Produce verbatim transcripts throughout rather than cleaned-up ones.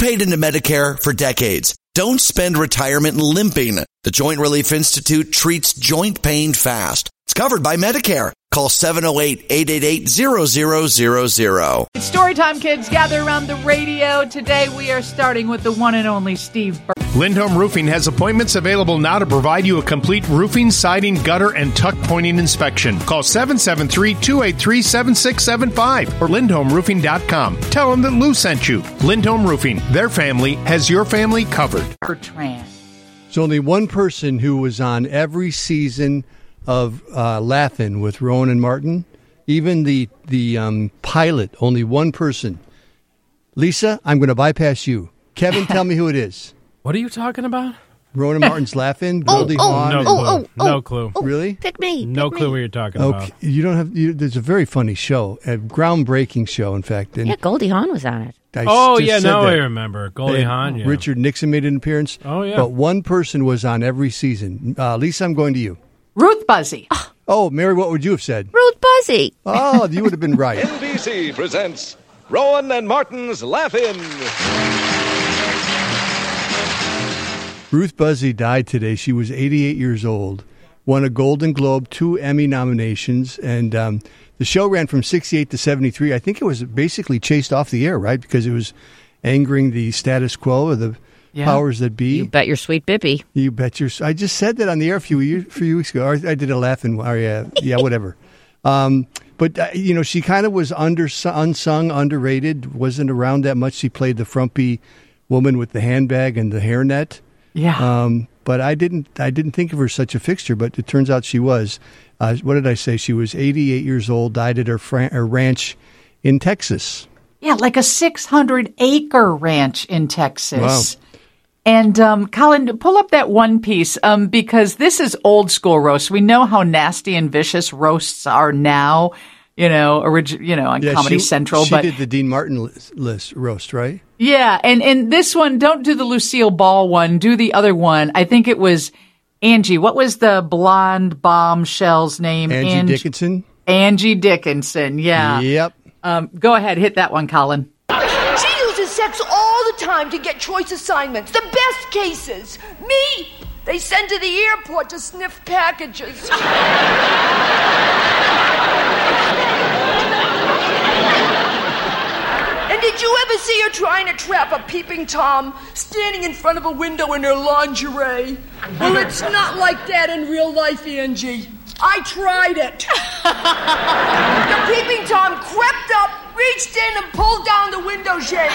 paid into Medicare for decades. Don't spend retirement limping. The Joint Relief Institute treats joint pain fast. It's covered by Medicare. Call seven oh eight, eight eight eight, zero zero zero zero. It's story time, kids. Gather around the radio. Today we are starting with the one and only Steve Burke. Lindholm Roofing has appointments available now to provide you a complete roofing, siding, gutter, and tuck pointing inspection. Call seven seven three, two eight three, seven six seven five or lindholm roofing dot com. Tell them that Lou sent you. Lindholm Roofing, their family has your family covered. Bertrand. There's only one person who was on every season of uh, Laugh-In with Rowan and Martin. Even the, the um, pilot, only one person. Lisa, I'm going to bypass you. Kevin, tell me who it is. What are you talking about? Rowan and Martin's Laugh-In, Oh, Goldie oh, Hawn. No and- clue. oh, oh, no oh, clue. oh, Really? Pick me. No pick clue me. what you're talking Okay, about. you don't have. You, there's a very funny show, a groundbreaking show, in fact. And Yeah, Goldie Hawn was on it. I Oh, just yeah, said now that. I remember. Goldie And Hawn, yeah. Richard Nixon made an appearance. Oh, yeah. But one person was on every season. Uh, Lisa, I'm going to you. Ruth Buzzy. Oh, Mary, what would you have said? Ruth Buzzy. Oh, you would have been right. N B C presents Rowan and Martin's Laugh-In. Ruth Buzzy died today. She was eighty-eight years old, won a Golden Globe, two Emmy nominations, and um, the show ran from sixty-eight to seventy-three. I think it was basically chased off the air, right? Because it was angering the status quo of the Yeah. powers that be. You bet your sweet Bippy. You bet your. I just said that on the air a few years, few weeks ago. Or I did a laughing. Or yeah, yeah, whatever. Um, but uh, you know, she kind of was under unsung, underrated. Wasn't around that much. She played the frumpy woman with the handbag and the hairnet. Yeah. Um, but I didn't. I didn't think of her such a fixture. But it turns out she was. Uh, what did I say? She was eighty-eight years old. Died at her, fran- her ranch in Texas. Yeah, like a six hundred acre ranch in Texas. Wow. And, um, Colin, pull up that one piece, um, because this is old school roast. We know how nasty and vicious roasts are now, you know, origi- you know, on Yeah, Comedy she, Central. She but did the Dean Martin list, list roast, right? yeah, and, and this one, don't do the Lucille Ball one, do the other one. I think it was Angie. What was the blonde bombshell's name? Angie Ange- Dickinson. Angie Dickinson, yeah. Yep. Um, go ahead, hit that one, Colin. She uses sex all the time to get choice assignments, the best cases. Me, they send to the airport to sniff packages. And did you ever see her trying to trap a peeping Tom standing in front of a window in her lingerie? Well, it's not like that in real life, Angie. I tried it. The peeping Tom crept up, reached in, and pulled down the window shade.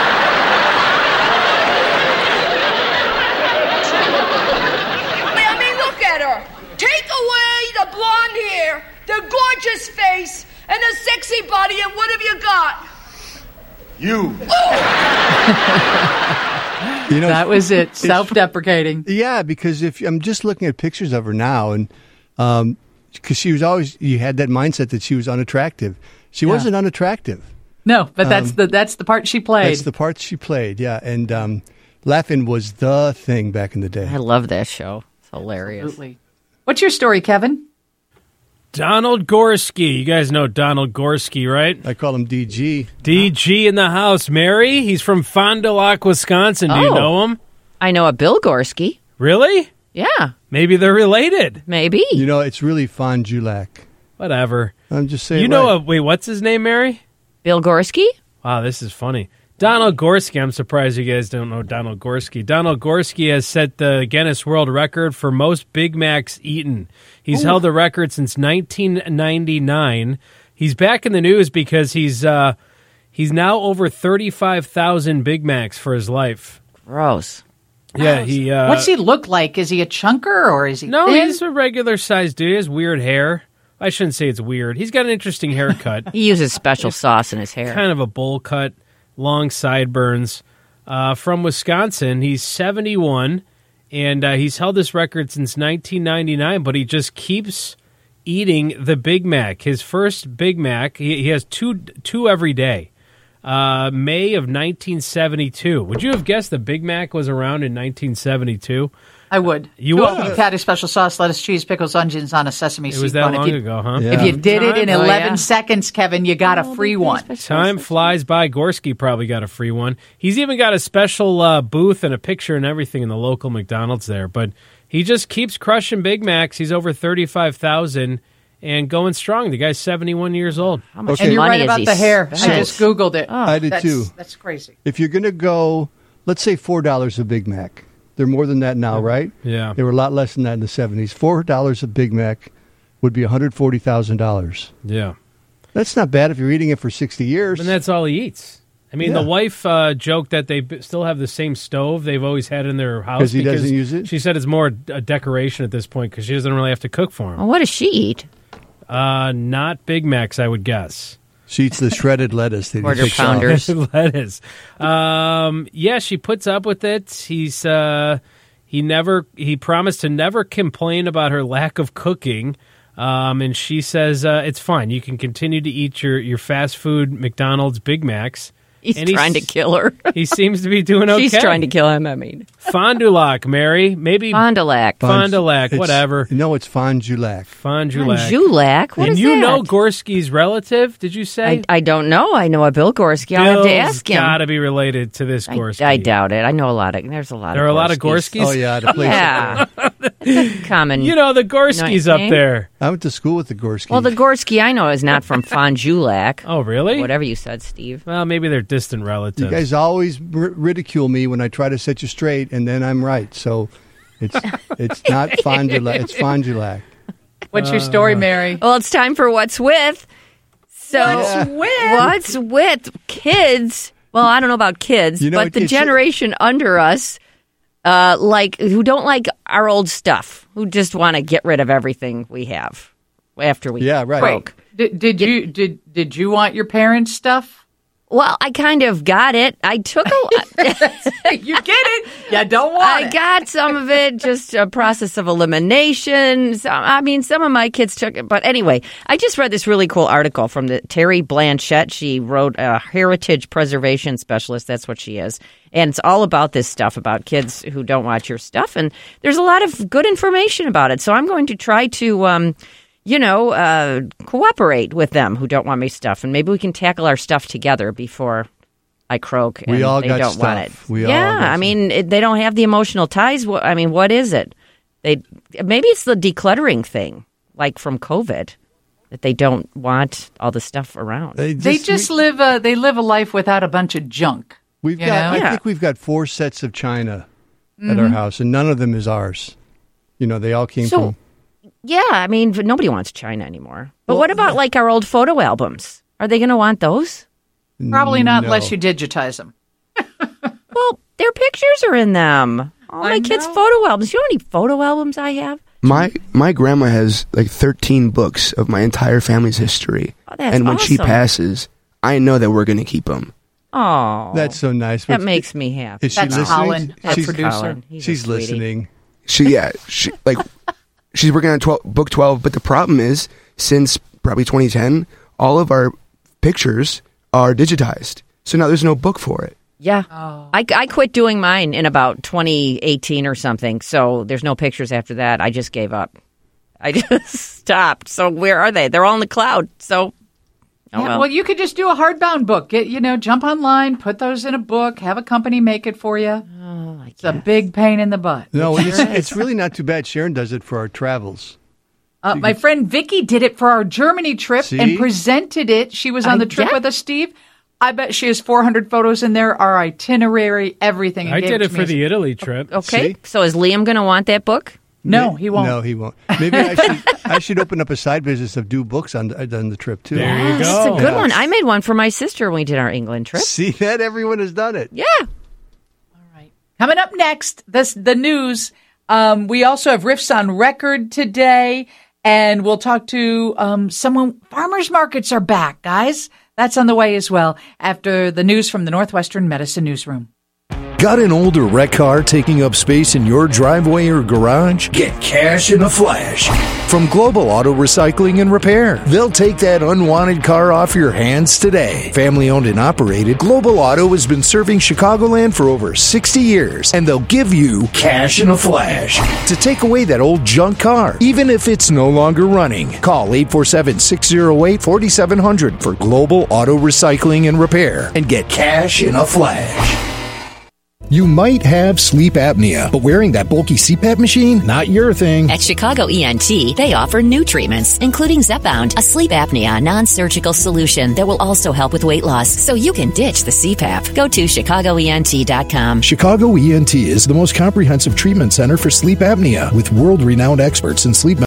I mean, look at her. Take away the blonde hair, the gorgeous face, and the sexy body, and what have you got? You. You know, That was it, self-deprecating. yeah, because if I'm just looking at pictures of her now, and um, because she was always, you had that mindset that she was unattractive. She Yeah. wasn't unattractive. No, but that's Um, the that's the part she played. That's the part she played. Yeah, and um, Laugh-In was the thing back in the day. I love that show. It's hilarious. Absolutely. What's your story, Kevin? Donald Gorski. You guys know Donald Gorski, right? I call him D G. D G in the house. Mary, he's from Fond du Lac, Wisconsin. Do you Oh. know him? I know a Bill Gorski. Really? Yeah, Maybe they're related. maybe. You know, it's really Fond du Lac. Whatever. I'm just saying. You know, right. a, wait, what's his name, Mary? Bill Gorski? Wow, this is funny. Donald Gorski. I'm surprised you guys don't know Donald Gorski. Donald Gorski has set the Guinness World Record for most Big Macs eaten. He's held the record since nineteen ninety-nine. He's back in the news because he's uh, he's now over thirty-five thousand Big Macs for his life. Gross. Yeah, he. Uh, What's he look like? Is he a chunker or is he No, thin? he's a regular sized dude. He has weird hair. I shouldn't say it's weird. He's got an interesting haircut. He uses special sauce in his hair. Kind of a bowl cut, long sideburns. Uh, from Wisconsin, he's seventy-one, and uh, he's held this record since nineteen ninety-nine, but he just keeps eating the Big Mac. His first Big Mac, he, he has two two every day. Uh, May of nineteen seventy-two. Would you have guessed the Big Mac was around in nineteen seventy-two? I would. You Two would? old beef patty, special sauce, lettuce, cheese, pickles, onions on a sesame It seed was that bun. long if you, ago, huh? Yeah. If you did it in Oh, eleven yeah. seconds, Kevin, you got a free one. Time flies by. Gorski probably got a free one. He's even got a special uh, booth and a picture and everything in the local McDonald's there. But he just keeps crushing Big Macs. He's over thirty-five thousand and going strong. The guy's seventy-one years old. How much Okay. And you're money right has about he the hair. I spent? just Googled it. I did that's, too. That's crazy. If you're going to go, let's say four dollars a Big Mac. They're more than that now, right? Yeah. They were a lot less than that in the seventies. four dollars a Big Mac would be one hundred forty thousand dollars. Yeah. That's not bad if you're eating it for sixty years. And that's all he eats. I mean, Yeah. the wife uh, joked that they b- still have the same stove they've always had in their house. 'Cause he because doesn't use it? She said it's more a decoration at this point because she doesn't really have to cook for him. Well, what does she eat? Uh, not Big Macs, I would guess. She eats the shredded lettuce. That he Quarter picks off. pounders. Lettuce. Um, yeah, she puts up with it. He's uh, he never he promised to never complain about her lack of cooking. Um, and she says uh, it's fine. You can continue to eat your, your fast food McDonald's Big Macs. He's And trying to kill her. He seems to be doing okay. She's trying to kill him, I mean. Fond du lac, Mary. Maybe Fond du lac. Fond du lac, It's- whatever. No, it's fond du lac. Fond du lac. Julac? What and is you that? know Gorski's relative, did you say? I, I don't know. I know a Bill Gorski. I'll have to Bill's ask him. gotta be related to this I, Gorski. I doubt it. I know a lot of. There's a lot. There are of a lot of Gorskis? Oh, yeah. The place. Yeah, common. You know, the Gorski's Nice up name. there. I went to school with the Gorski. Well, the Gorski I know is not from Fond du Lac. Oh, really? Whatever you said, Steve. Well, maybe they're distant relatives. You guys always r- ridicule me when I try to set you straight, and then I'm right. So it's it's not fond du lac. It's fond du lac. What's your story, Mary? Well, it's time for What's With. So What's with? What's with kids? Well, I don't know about kids, You know, but it- the it's- generation under us, uh, like who don't like our old stuff, who just want to get rid of everything we have after we Yeah, right. broke. Did, did you did did you want your parents' stuff? Well, I kind of got it. I took a. You get it? You don't want I it. got some of it, just a process of elimination. So, I mean, some of my kids took it. But anyway, I just read this really cool article from the Terry Blanchett. She wrote a heritage preservation specialist. That's what she is. And it's all about this stuff, about kids who don't watch your stuff. And there's a lot of good information about it. So I'm going to try to, um, you know, uh, cooperate with them who don't want my stuff. And maybe we can tackle our stuff together before I croak and We all they got don't want it. stuff. We all yeah, got I stuff. mean, it, they don't have the emotional ties. Wh- I mean, what is it? They maybe it's the decluttering thing, like from COVID, that they don't want all the stuff around. They They just live a they live a life without a bunch of junk. we, have you got. know? I Yeah. think we've got four sets of china at Mm-hmm. our house, and none of them is ours. You know, they all came So- from. Yeah, I mean, nobody wants China anymore. But Well, what about like our old photo albums? Are they going to want those? Probably not No. unless you digitize them. Well, their pictures are in them. All my I kids' know. photo albums. You know how many photo albums I have? My my grandma has like thirteen books of my entire family's history, Oh, that's and when she awesome. passes, I know that we're going to keep them. Oh, That's so nice. that What's- makes me happy. Is she That's listening? Colin, our she's producer. Colin. He's a she's sweetie. listening. She yeah, she like she's working on twelve, book twelve, but the problem is since probably twenty ten, all of our pictures are digitized, so now there's no book for it. Yeah. I, I quit doing mine in about twenty eighteen or something. So there's no pictures after that. I just gave up. I just stopped. So where are they? They're all in the cloud. So, oh Yeah, well. well, you could just do a hardbound book. Get you know, jump online, put those in a book, have a company make it for you. Oh, I It's a big pain in the butt. No, it's, it's really not too bad. Sharon does it for our travels. Uh, my friend Vicky did it for our Germany trip See? and presented it. She was on I- the trip yeah. with us, Steve. I bet she has four hundred photos in there, our itinerary, everything. and I gave did it to for me. the Italy trip. Okay. See? So is Liam going to want that book? No, May- he won't. No, he won't. Maybe I should, I should open up a side business of do books on, on the trip, too. There you That's a go. good one. I made one for my sister when we did our England trip. See that? Everyone has done it. Yeah. Coming up next, this the news. Um, we also have Riffs on Record today, and we'll talk to um, someone. Farmers markets are back, guys. That's on the way as well after the news from the Northwestern Medicine Newsroom. Got an older wreck car taking up space in your driveway or garage? Get cash in a flash. from Global Auto Recycling and Repair. They'll take that unwanted car off your hands today. Family owned and operated, Global Auto has been serving Chicagoland for over sixty years, and they'll give you cash in a flash to take away that old junk car, even if it's no longer running. Call eight four seven, six zero eight, four seven zero zero for Global Auto Recycling and Repair and get cash in a flash. You might have sleep apnea, but wearing that bulky C PAP machine, not your thing. At Chicago E N T, they offer new treatments, including Zepbound, a sleep apnea non-surgical solution that will also help with weight loss, so you can ditch the C PAP. Go to chicago e n t dot com. Chicago E N T is the most comprehensive treatment center for sleep apnea, with world-renowned experts in sleep